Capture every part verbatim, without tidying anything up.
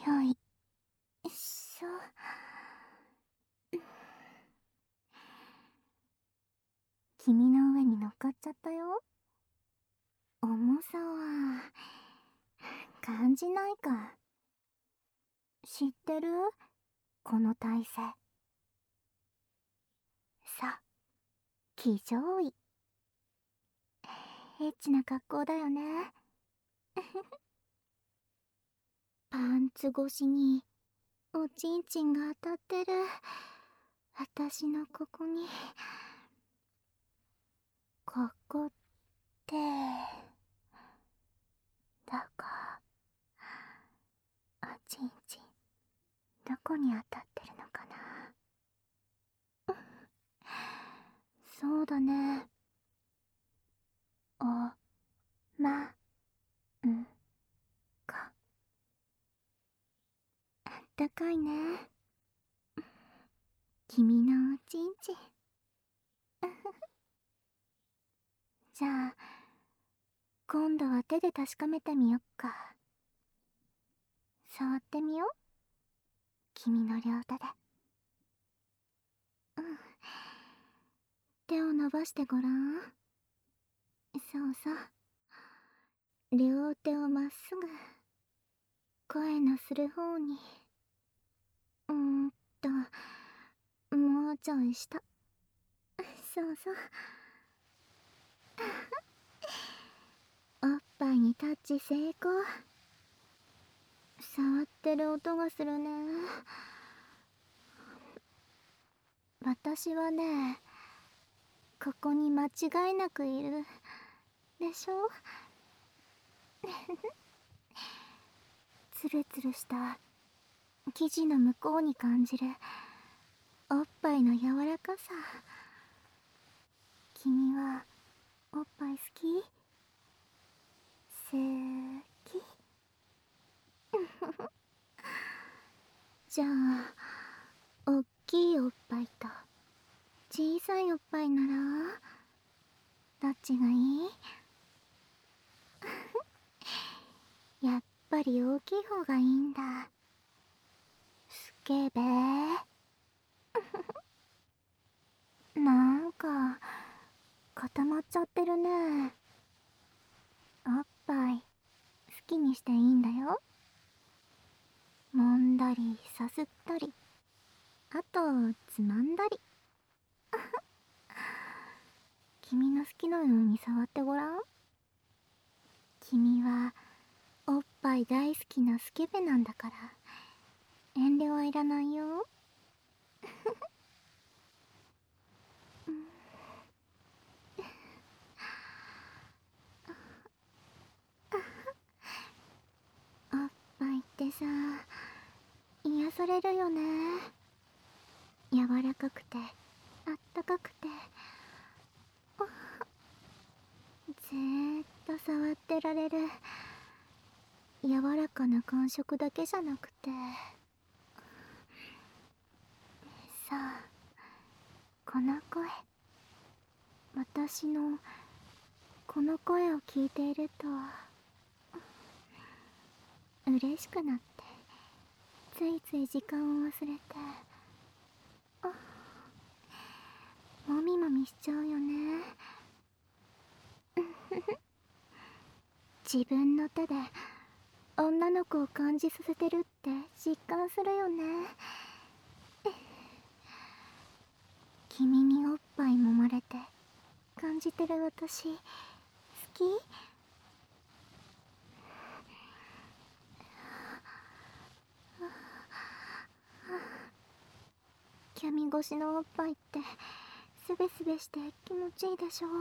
よいしょ。君の上に乗っかっちゃったよ。重さは感じないか。知ってる？この体勢。さ、騎乗位。エッチな格好だよね。パンツ越しにおちんちんが当たってる私のここに。ここってだか、おちんちんどこに当たってるのかな。そうだね。おまんか。あったかいね。君のおちんちん。じゃあ今度は手で確かめてみよっか。触ってみよう。君の両手で。うん。手を伸ばしてごらん。そうそう。両手をまっすぐ声のする方に。うーんともうちょい下。そうそう。おっぱいにタッチ成功。触ってる音がするね。私はね、ここに間違いなくいるでしょ。ツルツルした生地の向こうに感じるおっぱいの柔らかさ。君はおっぱい好き？好き？じゃあおっきいおっぱいと小さいおっぱいならどっちがいい？やっぱり大きい方がいいんだ。スケベー。なんか固まっちゃってるね。おっぱい好きにしていいんだよ。揉んだりさすったり、あとつまんだり。君の好きなように触ってごらん。君はおっぱい大好きなスケベなんだから遠慮はいらないよ。おっぱいってさ、癒されるよね。柔らかくてあったかくて、ずーっと触ってられる。柔らかな感触だけじゃなくてさあ、この声、私のこの声を聞いていると嬉しくなって、ついつい時間を忘れてもみもみしちゃうよね。自分の手で女の子を感じさせてるって実感するよね。君におっぱい揉まれて感じてる私好き？キャミ越しのおっぱいってスベスベして気持ちいいでしょ。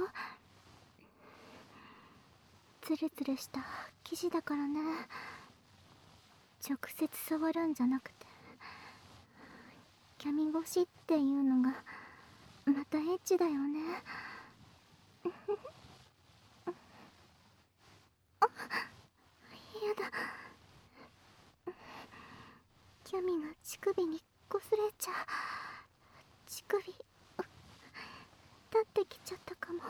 ツルツルした生地だからね。直接触るんじゃなくてキャミ越しっていうのがまたエッチだよね。あ、やだ。キャミが乳首に擦れちゃう。乳首立ってきちゃったかも。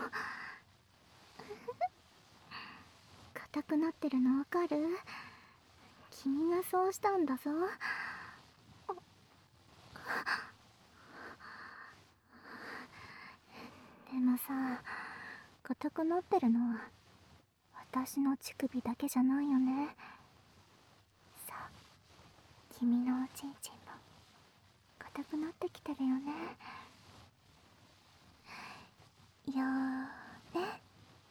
硬くなってるのわかる？ 君がそうしたんだぞ。でもさ、硬くなってるのは私の乳首だけじゃないよね。さあ、君のおちんちんも硬くなってきてるよね。よーね。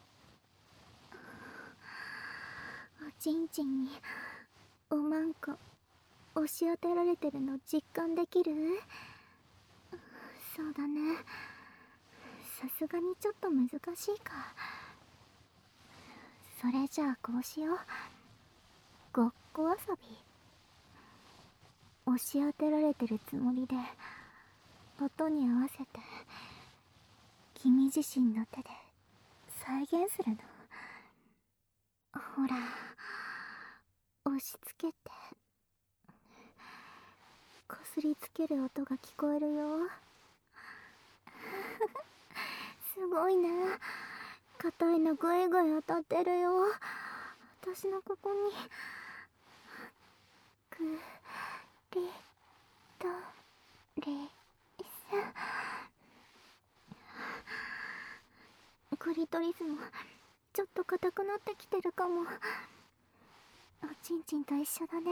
おちんちんにおまんこ押し当てられてるの実感できる？そうだね。さすがにちょっと難しいか。それじゃあこうしよう。ごっこ遊び。押し当てられてるつもりで音に合わせて君自身の手で再現するの。ほら、押し付けてこすりつける音が聞こえるよ。すごいね。硬いのぐいぐい当たってるよ。私のここにクリトリス。クリトリスもちょっと硬くなってきてるかも。おちんちんと一緒だね。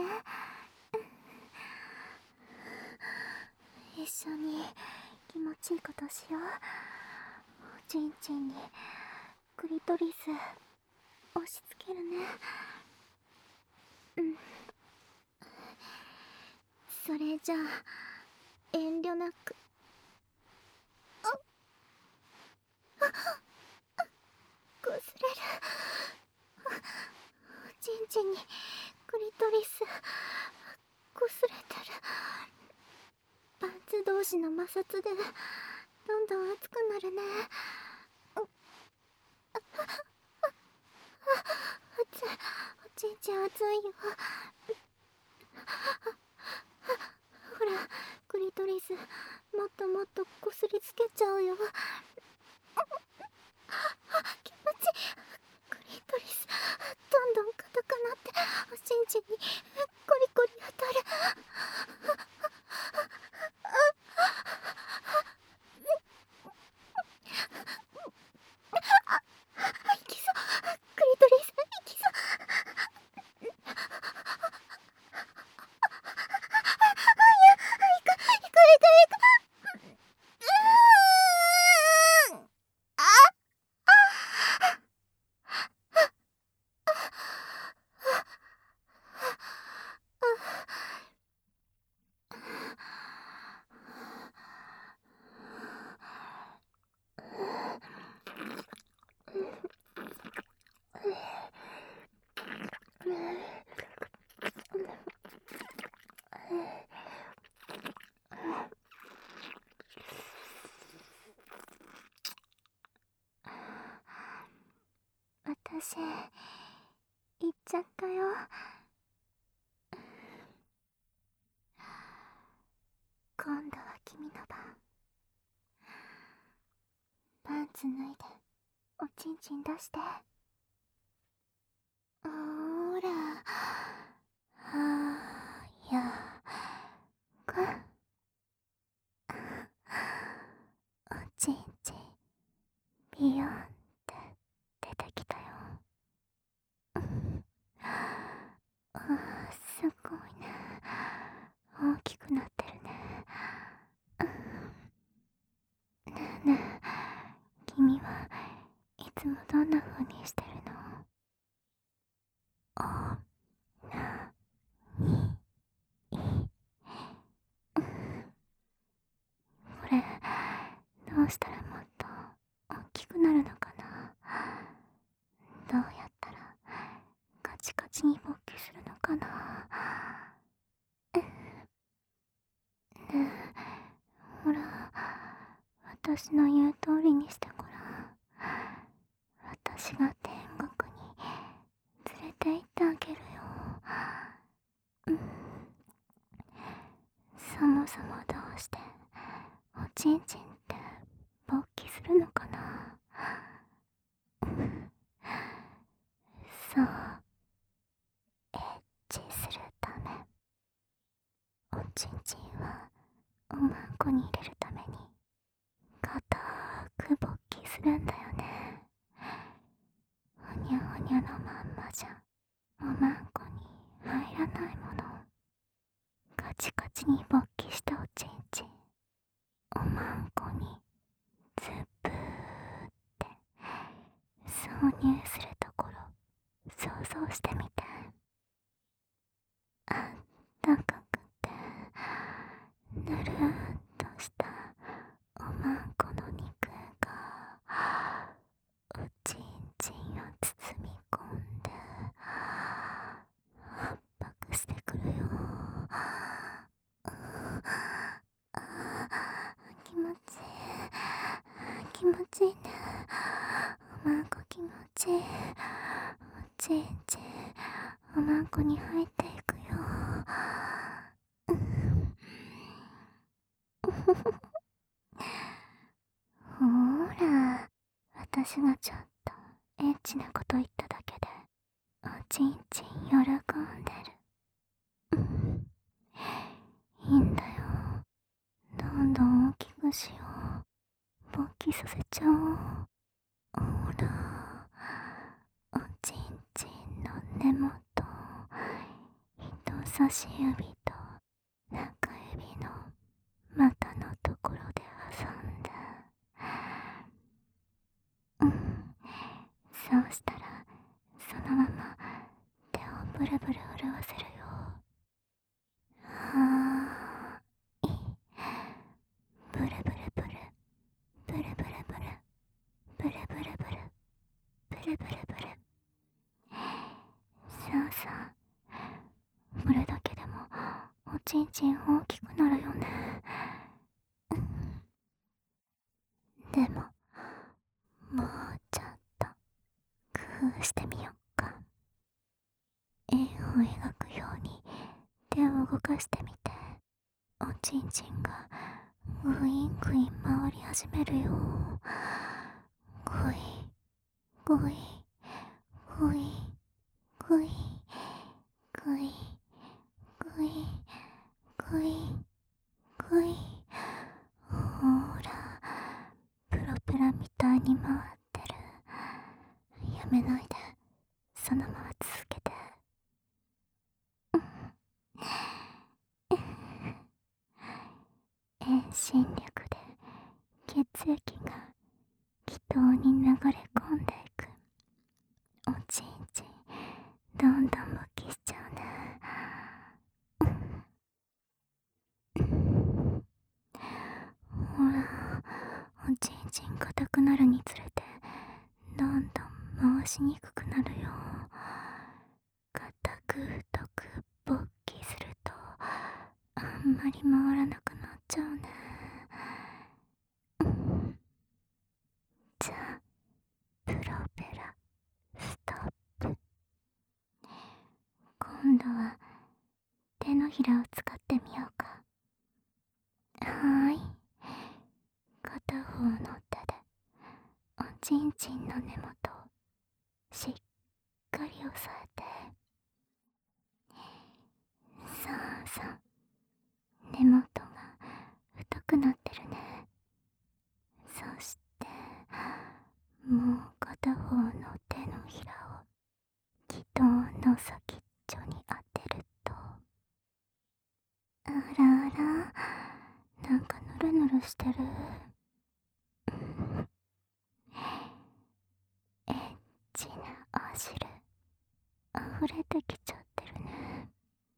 一緒に気持ちいいことしよう。おちんちんにクリトリス押し付けるね。うん。それじゃあ遠慮なく。あっあっこすれる。おちんちんにクリトリスこすれてる。パンツ同士の摩擦でどんどん熱くなるね。熱い。おちんちん熱いよ。ほら、クリトリスもっともっとこすりつけちゃうよ。気持ちいい。クリトリスどんどん硬くなっておちんちんにコリコリ当たる。いきそう。クリトリスいきそう。私行っちゃったよ。今度は君の番。パンツ脱いでおちんちん出して。ほーら、はやくおちんちんビヨンって出てきたよ。あー、すごいね。大きくなってるね。ねえねえ、君はいつもどんな風にしてるの？おなにい。これどうしたらもっと大きくなるのかな？どうやったらカチカチに勃起するのかな？ねえ、ほら、私の言う通りにしてごらん。私が天国に連れて行ってあげるよ。うん。そもそもどうしておちんちんって勃起するのかな？そう、エッチするまんこに入れるために固く勃起するんだよね。ふにゃふにゃのまんまじゃおまんこに入らないもの。カチカチに勃起したおちんちんおまんこにズブーって挿入するところ想像してみて。あったかくてぬるーっとしたおまんこの肉がおちんちんを包み込んで圧迫してくるよ。気持ちいい気持ちいいね。おまんこ気持ちいい。おちんちんおまんこに入っていくよ。ほーら、私がちょっとエッチなこと言っただけでおちんちん喜んでる。いいんだよ。どんどん大きくしよう。勃起させちゃおう。ほら、おちんちんの根元、人差し指と中指の股のところで挟んで、うん、そうしたらそのまま手をブルブル震わせるよ。はーい、ブルブルブルブルブルブルブルブルブルブルブルブル。そうそう、これだけでもおちんちん大きくなるよね。でももうちょっと工夫してみよっか。円を描くように手を動かしてみて。おちんちんがグイングイン回り始めるよ。グイグイグイグイグイグイグイグイ。ほーら、プロペラみたいに回ってる。やめないで、そのまま続けて。遠心力で血液が気筒に流れ込んでいく。おちんちんどんどん勃起しちゃうね。ほら、おちんちん硬くなるにつれてどんどん回しにくくなるよ。硬く太く勃起するとあんまり回らなくなっちゃうね。じゃあプロペラストップ。今度は手のひらを使ってみようか。はーい、片方の手でおちんちんの根元をしっかり押さえて。そうそう、根元が太くなってるね。そしてもう片方の手のひらを気筒の先っちょに当てると、あらあら、なんかヌルヌルしてる。エッチなお汁溢れてきちゃってるね。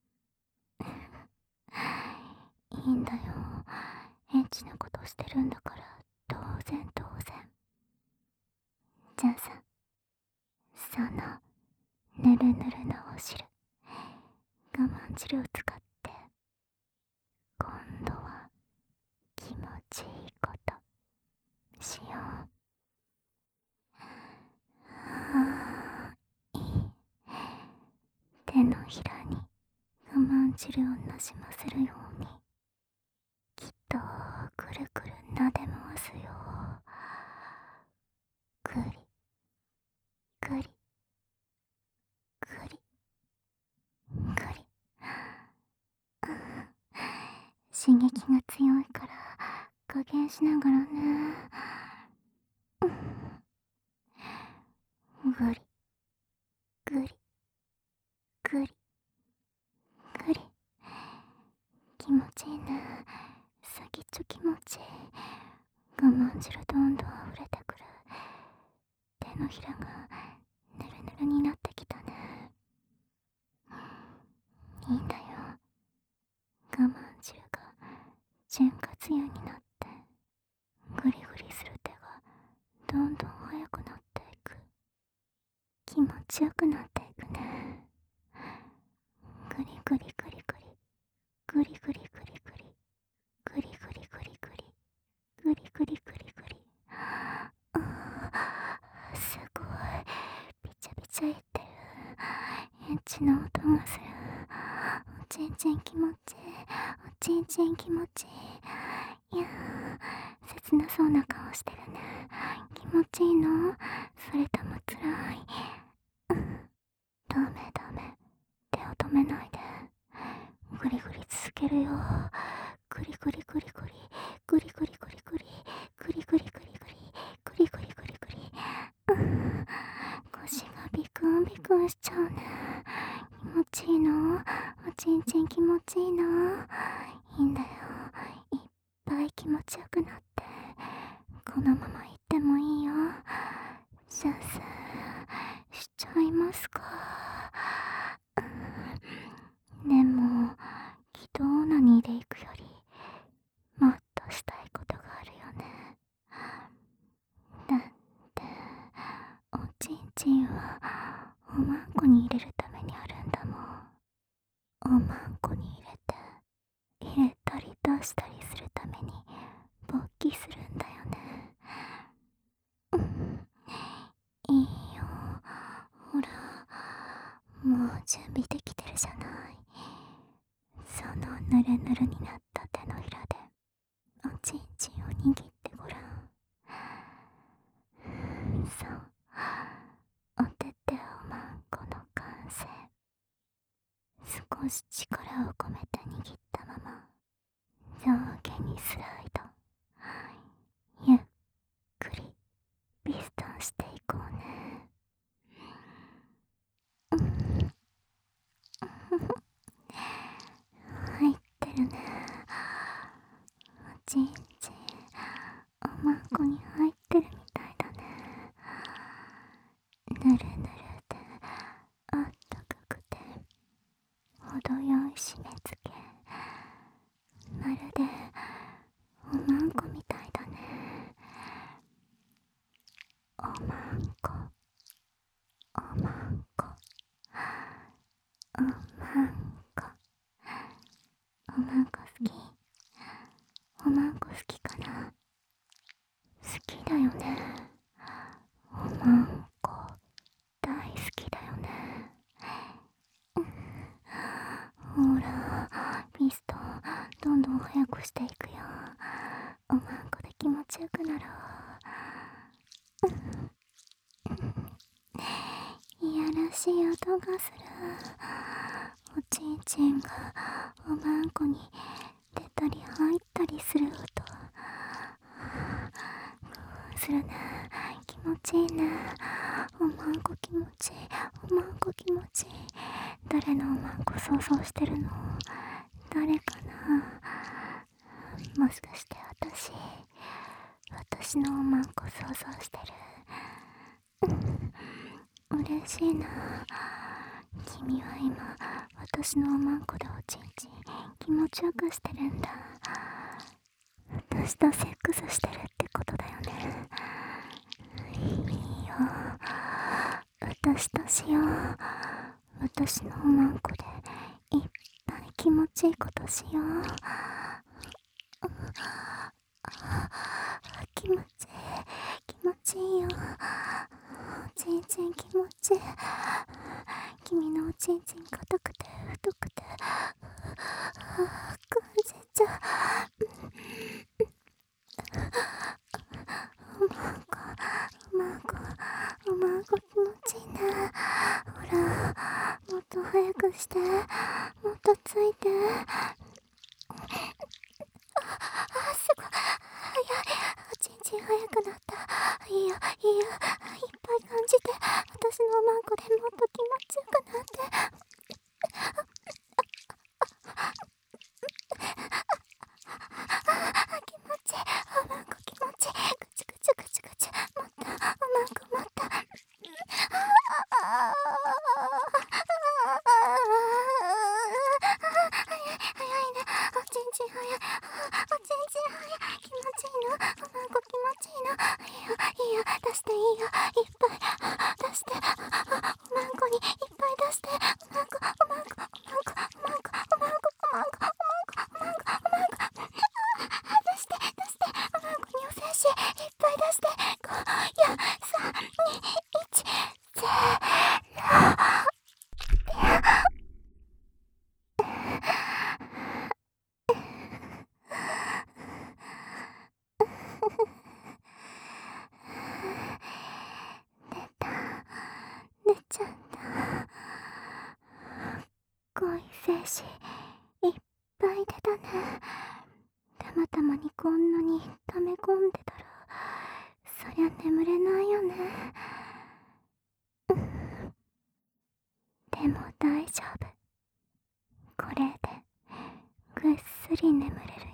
いいんだよ、エッチなことしてるんだから当然当然。じゃあさ、そのぬるぬるのお汁、我慢汁を使って今度は気持ちいいことしよう。はーい、手のひらに我慢汁をなじませるようにきっとくるくるなで回すよ。くりくりくりくり。 刺激が強いから加減しながらね。ぐりぐりぐりぐり、気持ちいいね。先っちょ気持ちいい。我慢汁どんどん溢れてくる。手のひらがぬるぬるになってきたね。いいんだよ。我慢汁が潤滑油になってグリグリする手がどんどん速くなっていく。気持ちよくなっていくね。グリグリグリグリグリグリグリグリグリグリグリグリグリグリグリグリグリ。すごいビチャビチャ言ってる。エッチな音がする。おちんちん気持ちいい。おちんちん気持ちいい。いやー、切なそうな顔してるね。気持ちいいの？それともつらい？ダメダメ、手を止めないで。グリグリ続けるよ。グリグリグリグリグリグリグリグリグリグリグリグリグリグリグリグリ。腰がビクンビクンしちゃうね。気持ちいいの？おちんちん気持ちいいの？いいんだよ。いっぱい気持ちよくなって、このまま行ってもいいよ。さあさあしちゃいますか。でも気道オナニーで行くよりもっとしたいことがあるよね。だっておちんちんはおまんこに入れるためにあるんだもん。おまんこに入れて入れたり出したりするために勃起するんだよね。いいよ、ほらもう準備できてるじゃない。そのぬるぬるになった手のひらでおちんちんを握ってごらん。そう、おてておまんこの完成。少し力を込めて握ったまま上下にスライド、ゆっくりピストンしていこうね。入ってるね。おちんちんおまんこに入ってるみたいだね。ぬるぬるであったかくて程よい締め付け、まるでおまんこみたいだね。おまんこおまんこおまんこおまんこ好き？おまんこ好きかな？好きだよね。おまんこ大好きだよね。ほらピストンどんどん速くしていくよ。おまんこで気持ちよくなろう。いやらしい音がする。おちんちんがおまんこに出たり入ったりする音。するね。気持ちいいね。おまんこ気持ちいい。おまんこ気持ちいい。誰のおまんこ想像してるの？誰かな？もしかして私私のおまんこ想像してる？嬉しいな。君は今私のおまんこでおちんちん気持ちよくしてるんだ。私とセックスしてるってことだよね。いいよ、私としよう。私のおまんこでいっぱい気持ちいいことしよう。気持ちいい気持ちいいよ。おちんちん気持ちいい。君のおちんちん硬くて太くて感じちゃう。おまんこおまんこおまんこ気持ちいいね。ほらもっと早くして、もっとついて。 おちんちん早くなった。いいよいいよ、いっぱい感じて。私のおまんこでもっと気持ちよくなって。気持ちいい、おまんこ気持ちいい。ぐちゅぐちゅぐちゅぐちゅ、もっとおまんこもっと。早い早いね、おちんちん早い、おちんちん早い。気持ちいいの、おまんこ気持ちいいの。いいよいいよ、出していいよ、いっぱい出して。おまんこにいっぱい出して。おまんこおまんこおまんこおまんこおまんこおまんこおまんこおまんこおまんこ、出して出して。おまんこにお精子いっぱい出して。ご、よん、さん、に、いち、ゼロ。出ちゃった。恋精子いっぱい出たね。たまたまにこんなに溜め込んでたら、そりゃ眠れないよね。でも大丈夫、これでぐっすり眠れるよ。